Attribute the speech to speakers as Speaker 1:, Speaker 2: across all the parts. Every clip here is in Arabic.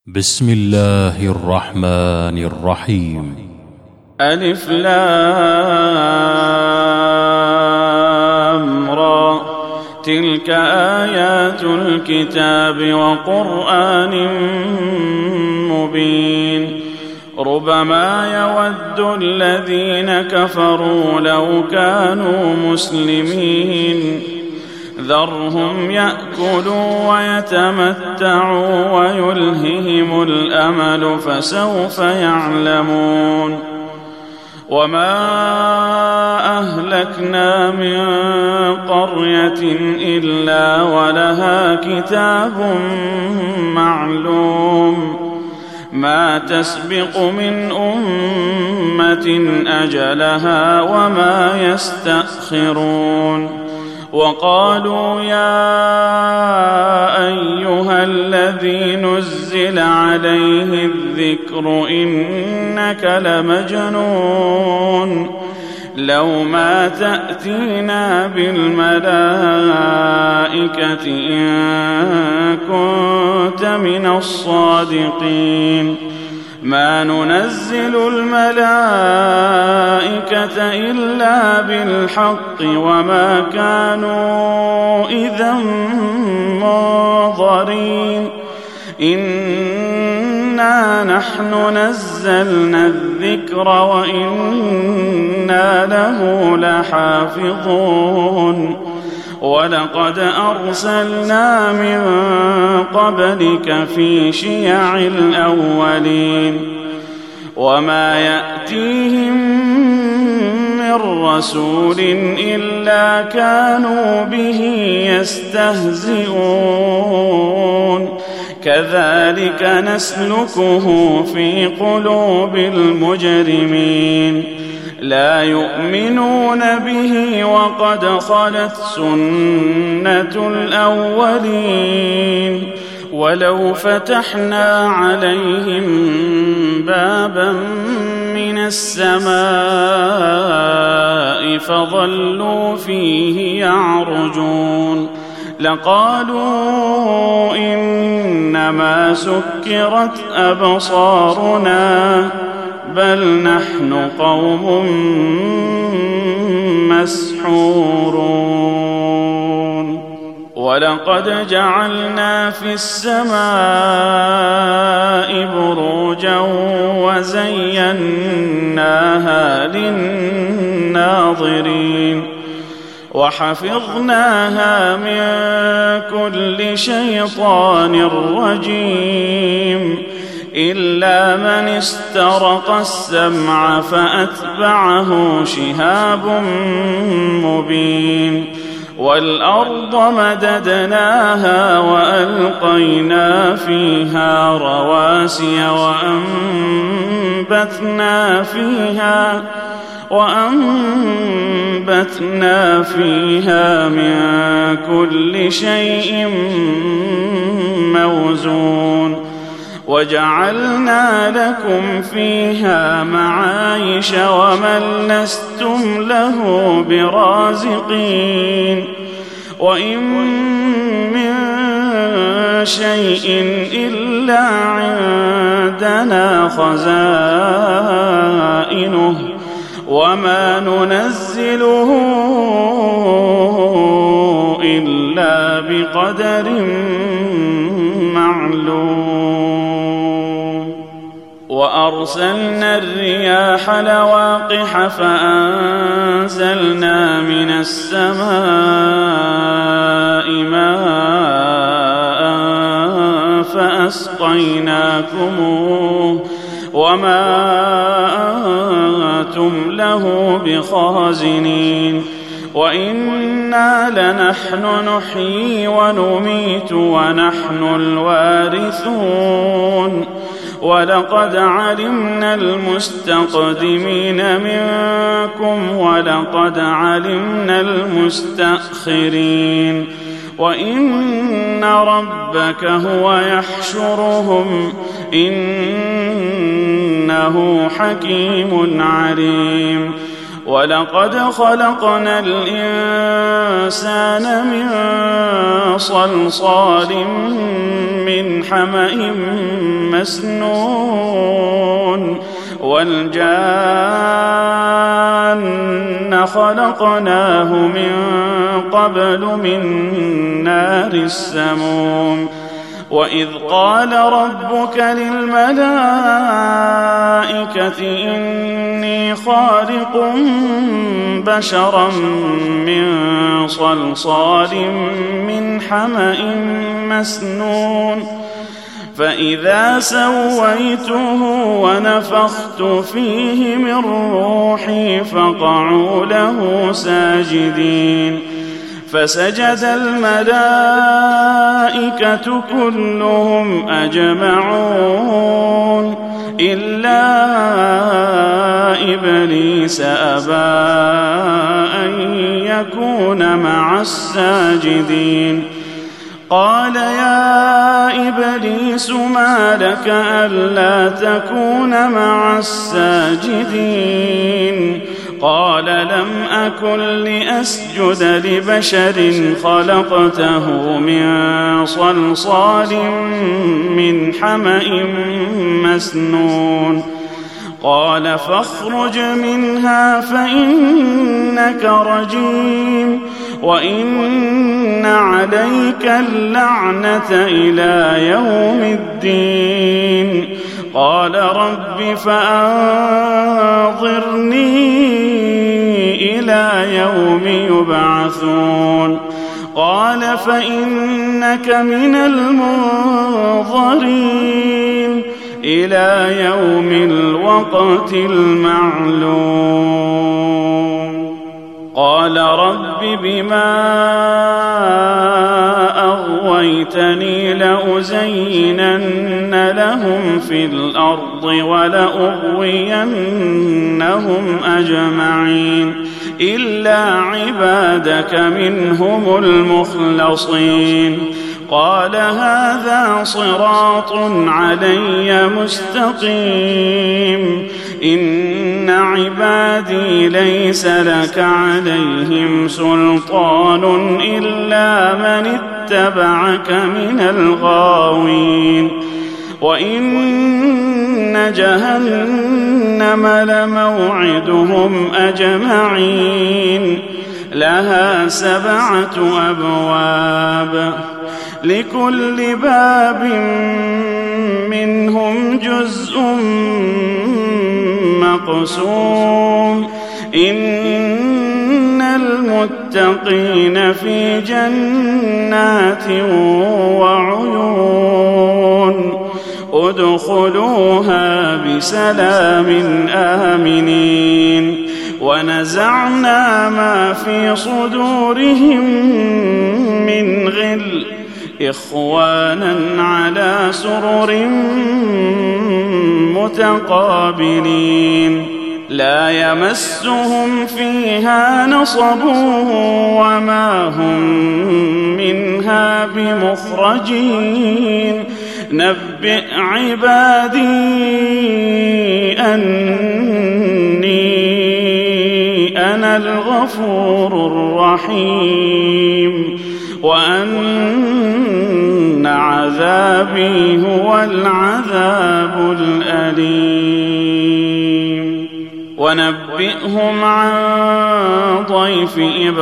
Speaker 1: بسم الله الرحمن الرحيم.
Speaker 2: ألف لام را، تلك آيات الكتاب وقرآن مبين. ربما يود الذين كفروا لو كانوا مسلمين، ذرهم يأكلوا ويتمتعوا ويلههم الأمل فسوف يعلمون. وما أهلكنا من قرية إلا ولها كتاب معلوم، ما تسبق من أمة أجلها وما يستأخرون. وقالوا يا أيها الذي نزل عليه الذكر إنك لمجنون، لو ما تأتينا بالملائكة إن كنت من الصادقين. ما ننزل الملائكة إلا بالحق وما كانوا إذا منظرين. إنا نحن نزلنا الذكر وإنا له لحافظون. ولقد أرسلنا من قبلك في شيع الأولين، وما يأتيهم من رسول إلا كانوا به يستهزئون. كذلك نسلكه في قلوب المجرمين، لا يؤمنون به وقد خلت سنة الأولين. ولو فتحنا عليهم بابا من السماء فظلوا فيه يعرجون لقالوا إنما سكرت أبصارنا بل نحن قوم مسحورون. ولقد جعلنا في السماء بروجا وزيناها للناظرين، وحفظناها من كل شيطان رجيم، إلا من استرق السمع فأتبعه شهاب مبين. والأرض مددناها وألقينا فيها رواسي وأنبتنا فيها من كل شيء موزون. وجعلنا لكم فيها معايش ومن لستم له برازقين. وإن من شيء إلا عندنا خزائنه وما ننزله إلا بقدر معلوم. وأرسلنا الرياح لواقح فأنزلنا من السماء ماء فأسقيناكموه وما أنتم له بخازنين. وإنا لنحن نحيي ونميت ونحن الوارثون. ولقد علمنا المستقدمين منكم ولقد علمنا المستأخرين. وإن ربك هو يحشرهم إنه حكيم عليم. ولقد خلقنا الإنسان من صلصال من حمأ مسنون والجان خلقناه من قبل من نار السموم وإذ قال ربك للملائكة إني خالق بشرا من صلصال من حمأ مسنون فإذا سويته ونفخت فيه من روحي فقعوا له ساجدين فسجد الملائكة كلهم أجمعون إلا إبليس أبى أن يكون مع الساجدين قال يا إبليس ما لك ألا تكون مع الساجدين قال لم أكن لأسجد لبشر خلقته من صلصال من حمأ مسنون قال فاخرج منها فإنك رجيم وإن عليك اللعنة إلى يوم الدين قال رب فأنظرني إلى يوم يبعثون قال فإنك من المنظرين إلى يوم الوقت المعلوم قال رب بما أغويتني لأزينن لهم في الأرض ولأغوينهم أجمعين إلا عبادك منهم المخلصين قال هذا صراط علي مستقيم إن عبادي ليس لك عليهم سلطان إلا من اتبعك من الغاوين وإن جهنم لموعدهم أجمعين لها 7 أبواب لكل باب منهم جزء مقسوم إن المتقين في جنات وعيون ادخلوها بسلام آمنين ونزعنا ما في صدورهم من غل إخوانا على سرر متقابلين لا يمسهم فيها نصب وما هم منها بمخرجين نبئ عبادي أني أنا الغفور الرحيم وأن عذابي هو العذاب الأليم ونبئهم عن ضيف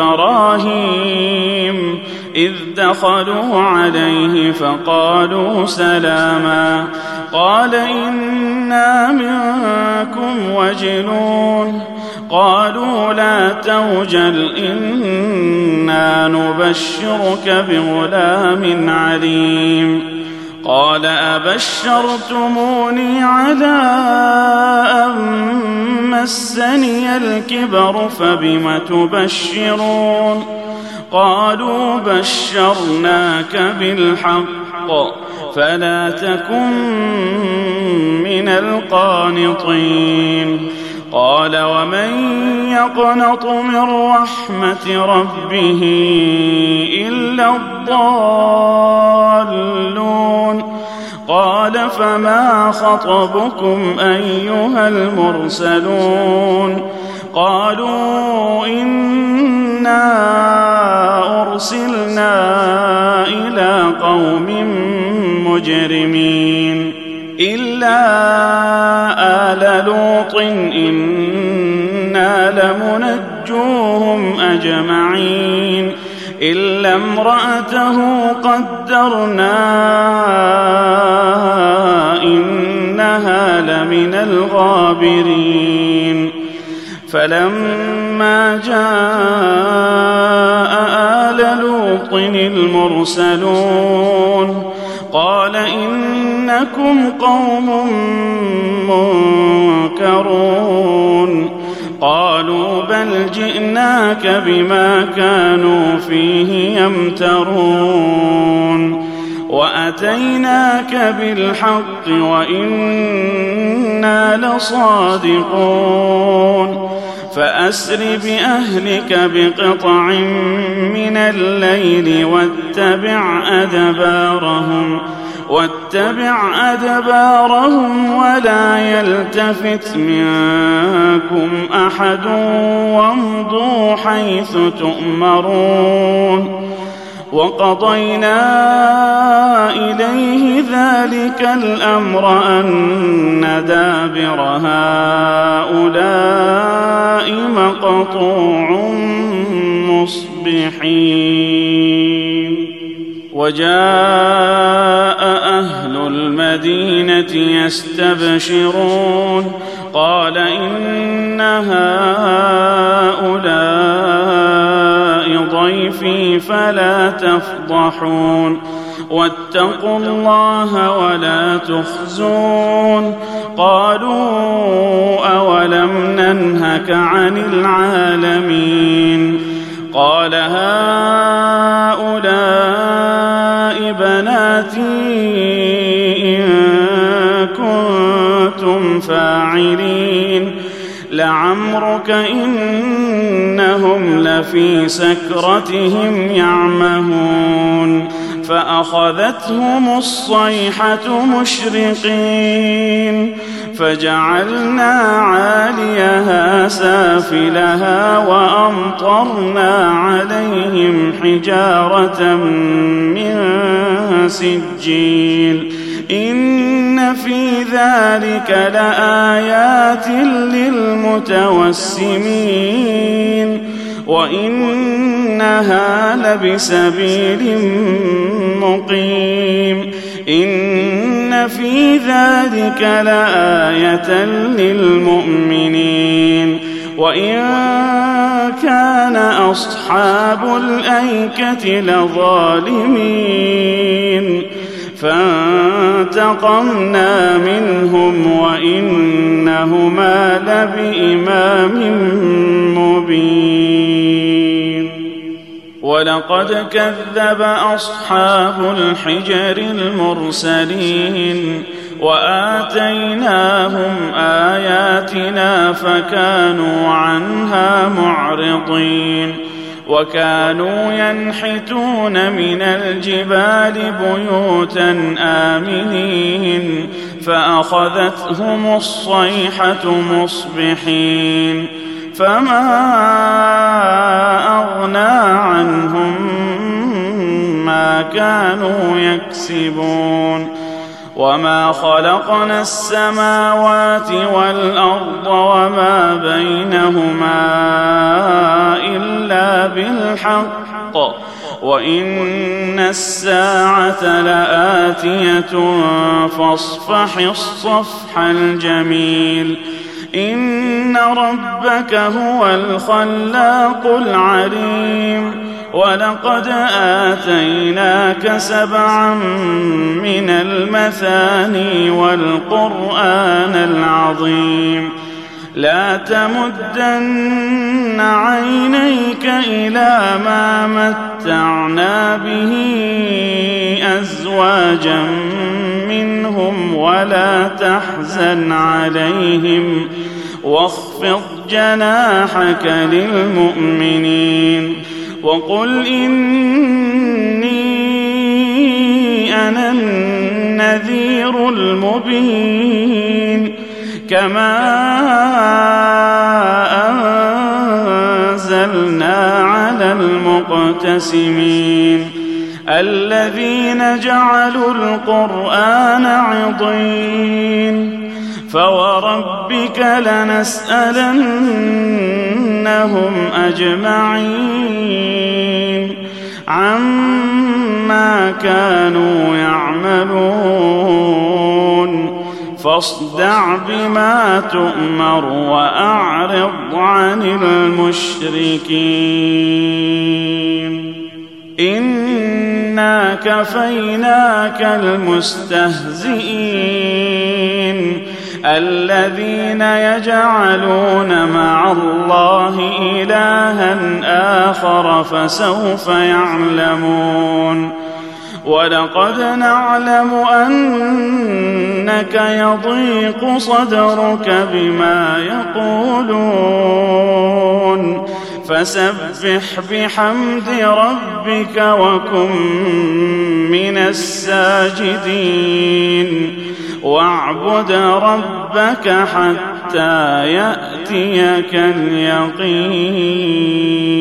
Speaker 2: إبراهيم إذ دخلوا عليه فقالوا سلاما قال إنا منكم وجلون قالوا لا توجل إنا نبشرك بغلام عليم قال أبشرتموني على أن مسني الكبر فبم تبشرون قالوا بشرناك بالحق فلا تكن من القانطين قال ومن يقنط من رحمة ربه إلا الضالون قال فما خطبكم أيها المرسلون قالوا إنا أرسلنا إلى قوم مجرمين إلا آل لوط إنا لمنجوهم أجمعين إلا امرأته قدرنا إنها لمن الغابرين فلما جاء آل لوط المرسلون قال إنكم قوم منكرون قالوا بل جئناك بما كانوا فيه يمترون وأتيناك بالحق وإنا لصادقون فأسر بأهلك بقطع من الليل واتبع أدبارهم ولا يلتفت منكم أحد وامضوا حيث تؤمرون وقضينا إليه ذلك الأمر أن دابر هؤلاء مقطوع مصبحين وجاء أهل المدينة يستبشرون قال إن هؤلاء ضيفي فلا تفضحون واتقوا الله ولا تخزون قالوا أولم ننهك عن العالمين قال هؤلاء بناتي إن كنتم فاعلين لعمرك إنهم لفي سكرتهم يعمهون فأخذتهم الصيحة مشرقين فجعلنا عاليها سافلها وأمطرنا عليهم حجارة من سجيل إن في ذلك لآيات للمتوسمين وإنها لبسبيل مقيم إن في ذلك لآية للمؤمنين وإن كان أصحاب الأيكة لظالمين فانتقمنا منهم وإنهما لبإمام مبين ولقد كذب أصحاب الحجر المرسلين وآتيناهم آياتنا فكانوا عنها معرضين وكانوا ينحتون من الجبال بيوتا آمنين فأخذتهم الصيحة مصبحين فما أغنى عنهم ما كانوا يكسبون وما خلقنا السماوات والأرض وما بينهما إلا بالحق وإن الساعة لآتية فاصفح الصفح الجميل إن ربك هو الخلاق العليم ولقد آتيناك 7 من المثاني والقرآن العظيم لا تمدن عينيك إلى ما متعنا به أزواجا منهم ولا تحزن عليهم واخفض جناحك للمؤمنين وقل إني أنا النذير المبين كما المعتسمين الذين جعلوا القرآن عضين فوربك لنسألنهم أجمعين عما كانوا يعملون فاصدع بما تؤمر وأعرض عن المشركين إنا كفيناك المستهزئين الذين يجعلون مع الله إلها آخر فسوف يعلمون ولقد نعلم أنك يضيق صدرك بما يقولون فسبح بحمد ربك وكن من الساجدين واعبد ربك حتى يأتيك اليقين.